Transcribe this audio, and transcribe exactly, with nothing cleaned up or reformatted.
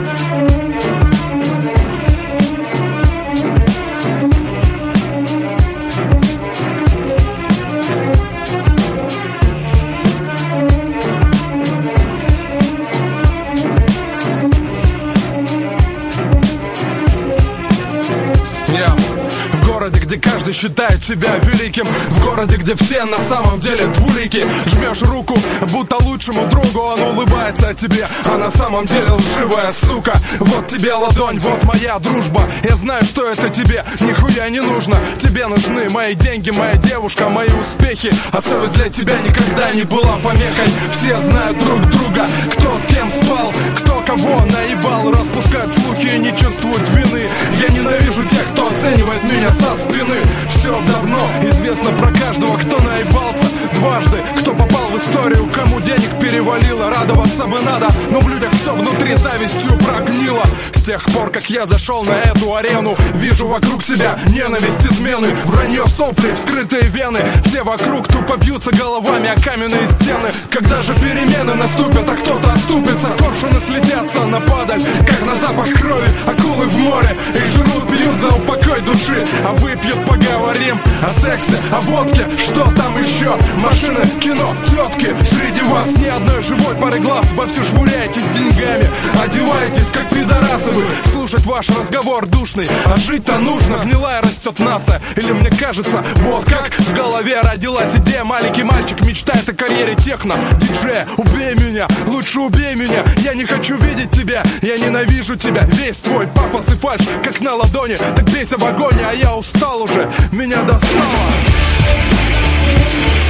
Где каждый считает себя великим, в городе, где все на самом деле двулики. Жмешь руку, будто лучшему другу, он улыбается тебе, а на самом деле лживая сука. Вот тебе ладонь, вот моя дружба. Я знаю, что это тебе нихуя не нужно. Тебе нужны мои деньги, моя девушка, мои успехи. А совесть для тебя никогда не была помехой. Все знают друг друга, кто с кем спал, кто кого наебал. Распускают слухи и не чувствуют вины. Я ненавижу тех, кто оценивает меня со спины. Все давно известно про каждого, кто наебался дважды, кто попал в историю, кому денег перевалило. Радоваться бы надо, но в людях все внутри завистью прогнило. С тех пор, как я зашел на эту арену, вижу вокруг себя ненависть, измены, вранье, сопли, вскрытые вены. Все вокруг тупо бьются головами о каменные стены. Когда же перемены наступят, а кто-то оступится, коршуны слетятся на падаль, как на запах крови. Акулы в море, их жрут, пьют за упокой души. А выпьют, поговорим о сексе, о водке, что там еще? Машины, кино, тетки. Среди вас ни одной живой пары глаз. Вовсю швыряетесь деньгами, одеваетесь как пидорасы вы. Слушать ваш разговор душный, а жить-то нужно. Гнилая растет нация, или мне кажется, вот как в голове родилась идея. Маленький мальчик мечтает о карьере техно диджея. Убей меня, лучше убей меня. Я не хочу видеть тебя, я ненавижу тебя. Весь твой пафос и фальшь, как на ладони. Так бейся в огонь, а я устал уже, меня достало.